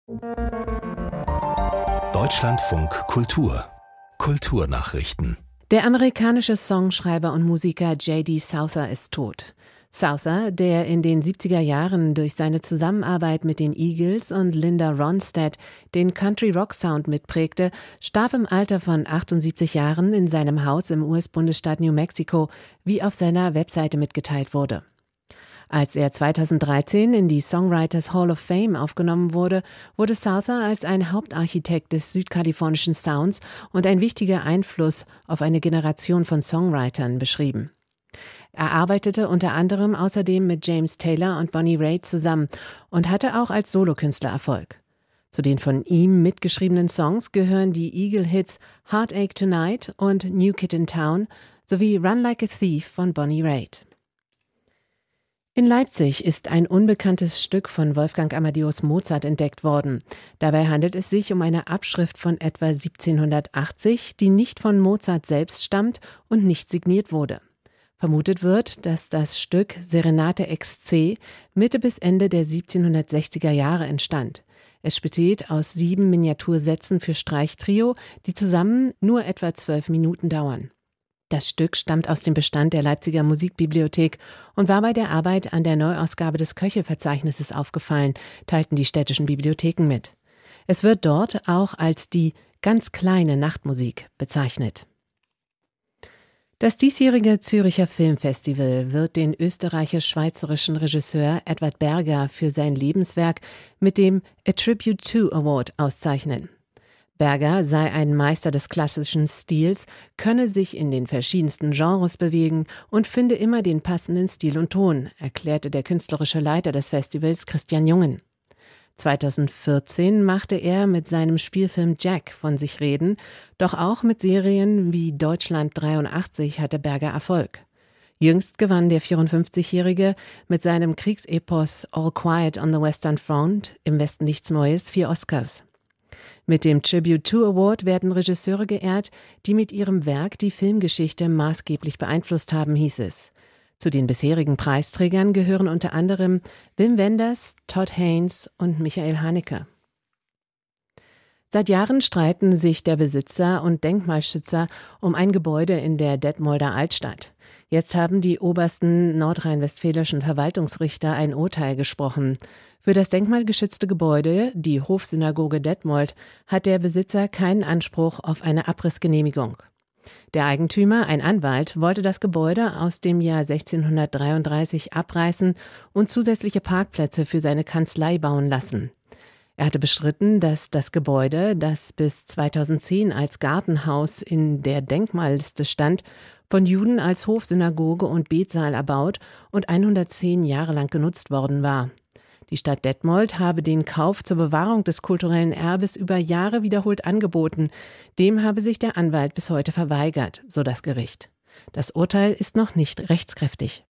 Deutschlandfunk Kultur Kulturnachrichten. Der amerikanische Songschreiber und Musiker J.D. Souther ist tot. Souther, der in den 70er Jahren durch seine Zusammenarbeit mit den Eagles und Linda Ronstadt den Country-Rock-Sound mitprägte, starb im Alter von 78 Jahren in seinem Haus im US-Bundesstaat New Mexico, wie auf seiner Webseite mitgeteilt wurde. Als er 2013 in die Songwriters Hall of Fame aufgenommen wurde, wurde Souther als ein Hauptarchitekt des südkalifornischen Sounds und ein wichtiger Einfluss auf eine Generation von Songwritern beschrieben. Er arbeitete unter anderem außerdem mit James Taylor und Bonnie Raitt zusammen und hatte auch als Solokünstler Erfolg. Zu den von ihm mitgeschriebenen Songs gehören die Eagle-Hits Heartache Tonight und New Kid in Town sowie Run Like a Thief von Bonnie Raitt. In Leipzig ist ein unbekanntes Stück von Wolfgang Amadeus Mozart entdeckt worden. Dabei handelt es sich um eine Abschrift von etwa 1780, die nicht von Mozart selbst stammt und nicht signiert wurde. Vermutet wird, dass das Stück Serenate ex C Mitte bis Ende der 1760er Jahre entstand. Es besteht aus 7 Miniatursätzen für Streichtrio, die zusammen nur etwa 12 Minuten dauern. Das Stück stammt aus dem Bestand der Leipziger Musikbibliothek und war bei der Arbeit an der Neuausgabe des Köchelverzeichnisses aufgefallen, teilten die städtischen Bibliotheken mit. Es wird dort auch als die ganz kleine Nachtmusik bezeichnet. Das diesjährige Züricher Filmfestival wird den österreichisch-schweizerischen Regisseur Edward Berger für sein Lebenswerk mit dem A Tribute to Award auszeichnen. Berger sei ein Meister des klassischen Stils, könne sich in den verschiedensten Genres bewegen und finde immer den passenden Stil und Ton, erklärte der künstlerische Leiter des Festivals Christian Jungen. 2014 machte er mit seinem Spielfilm Jack von sich reden, doch auch mit Serien wie Deutschland 83 hatte Berger Erfolg. Jüngst gewann der 54-Jährige mit seinem Kriegsepos All Quiet on the Western Front, im Westen nichts Neues, 4 Oscars. Mit dem Tribute to Award werden Regisseure geehrt, die mit ihrem Werk die Filmgeschichte maßgeblich beeinflusst haben, hieß es. Zu den bisherigen Preisträgern gehören unter anderem Wim Wenders, Todd Haynes und Michael Haneke. Seit Jahren streiten sich der Besitzer und Denkmalschützer um ein Gebäude in der Detmolder Altstadt. Jetzt haben die obersten nordrhein-westfälischen Verwaltungsrichter ein Urteil gesprochen. Für das denkmalgeschützte Gebäude, die Hofsynagoge Detmold, hat der Besitzer keinen Anspruch auf eine Abrissgenehmigung. Der Eigentümer, ein Anwalt, wollte das Gebäude aus dem Jahr 1633 abreißen und zusätzliche Parkplätze für seine Kanzlei bauen lassen. Er hatte bestritten, dass das Gebäude, das bis 2010 als Gartenhaus in der Denkmalliste stand, von Juden als Hofsynagoge und Betsaal erbaut und 110 Jahre lang genutzt worden war. Die Stadt Detmold habe den Kauf zur Bewahrung des kulturellen Erbes über Jahre wiederholt angeboten. Dem habe sich der Anwalt bis heute verweigert, so das Gericht. Das Urteil ist noch nicht rechtskräftig.